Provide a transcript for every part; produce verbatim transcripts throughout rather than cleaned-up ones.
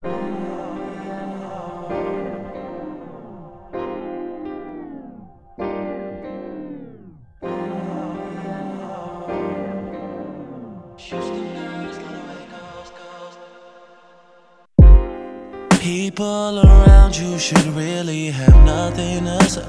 People around you should really have nothing to say.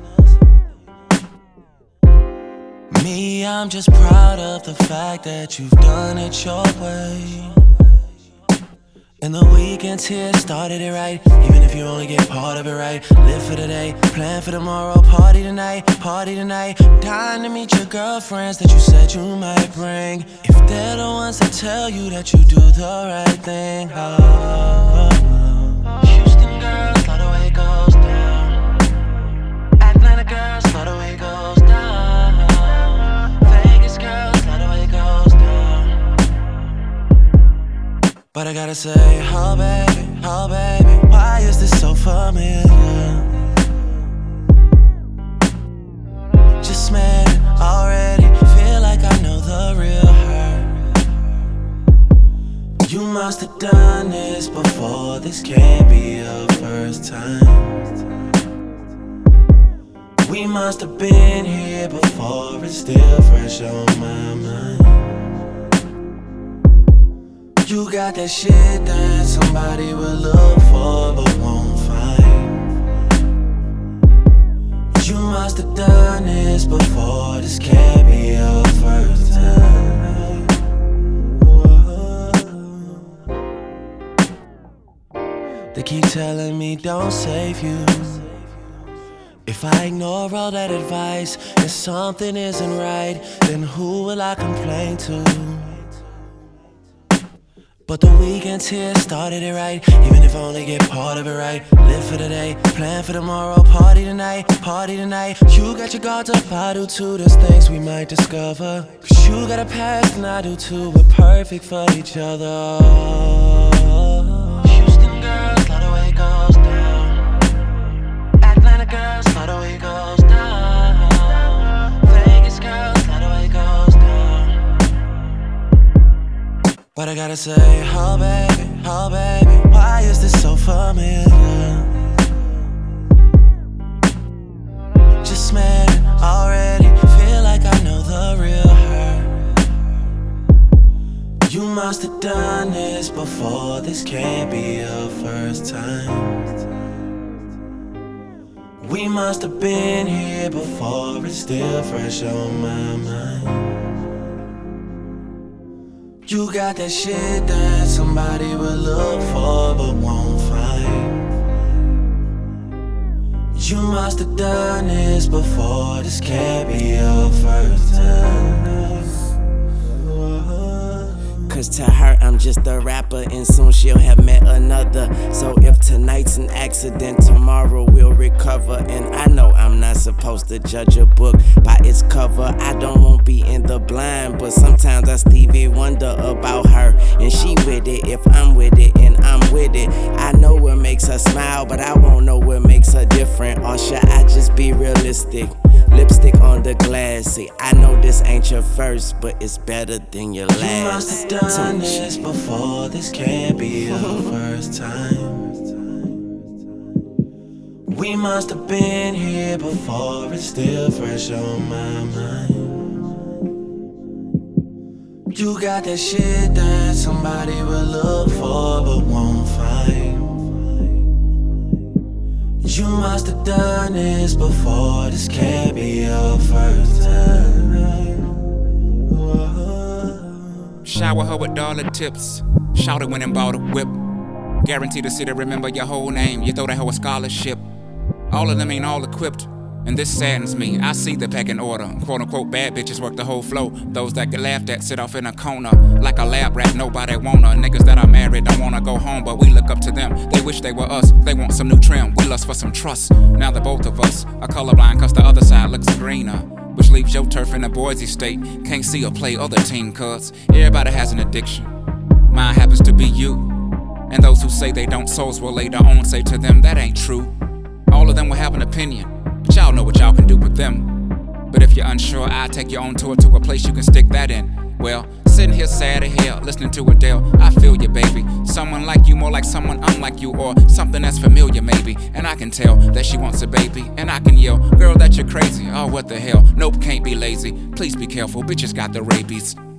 Me, I'm just proud of the fact that you've done it your way. And the weekends here started it right. Even if you only get part of it right. Live for today, plan for tomorrow. Party tonight, party tonight. Dying to meet your girlfriends that you said you might bring. If they're the ones that tell you that you do the right thing. Oh. Houston girls, love the way it goes down. Atlanta girls, love the way it goes down. Vegas girls, love the way it goes down. But I gotta say, oh baby, oh baby, why is this so familiar? Just met it already, feel like I know the real her. You must have done this before, this can't be your first time. We must have been here before, it's still fresh on my mind. You got that shit that somebody will look for but won't find. You must have done this before, this can't be your first time. They keep telling me don't save you. If I ignore all that advice and something isn't right, then who will I complain to? But the weekends here started it right. Even if I only get part of it right. Live for today, plan for tomorrow. Party tonight, party tonight. You got your guards up, I do too. There's things we might discover. Cause you got a past and I do too. We're perfect for each other. Houston girls, love the way it goes down. Atlanta girls, love the way it goes down. Vegas girls, love the way it goes down. But I gotta say, oh baby, oh baby, why is this so familiar? Just met it already, feel like I know the real her. You must have done this before, this can't be your first time. We must have been here before, it's still fresh on my mind. You got that shit that somebody will look for but won't find. You must have done this before, this can't be your first time. Cause to her I'm just a rapper and soon she'll have met another. So if tonight's an accident, tomorrow we'll recover. And I know I'm not supposed to judge a book by its cover. I don't want be in the blind, but sometimes I Stevie wonder about her. And she with it if I'm with it and I'm with it. I know what makes her smile, but I won't know what makes her different. Or should I just be realistic? Lipstick on the glass, see, I know this ain't your first, but it's better than your last. You must have done this before, this can't be your first time. We must have been here before, it's still fresh on my mind. You got that shit that somebody will look for but won't find. You must have done this before, this can't be your first time. Shower her with dollar tips. Shout it when and bought a whip. Guaranteed to see to remember your whole name. You throw that hoe a scholarship. All of them ain't all equipped, and this saddens me. I see the pecking order. Quote unquote bad bitches work the whole flow. Those that get laughed at sit off in a corner like a lab rat, nobody wanna. Niggas that are married don't wanna go home, but we look up to them. They wish they were us, they want some new trim. We lust for some trust. Now the both of us are colorblind cause the other side looks greener, which leaves your turf in a Boise state. Can't see or play other team cuz everybody has an addiction. Mine happens to be you. And those who say they don't souls will later on say to them that ain't true. All of them will have an opinion, but y'all know what y'all can do with them. But if you're unsure, I'll take you on tour to a place you can stick that in. Well, Sitting here sad as hell, listening to Adele. I feel you, baby. Someone like you, more like someone unlike you, or something that's familiar, maybe. And I can tell that she wants a baby, and I can yell, girl, that you're crazy. Oh, what the hell? Nope, can't be lazy. Please be careful, bitches got the rabies.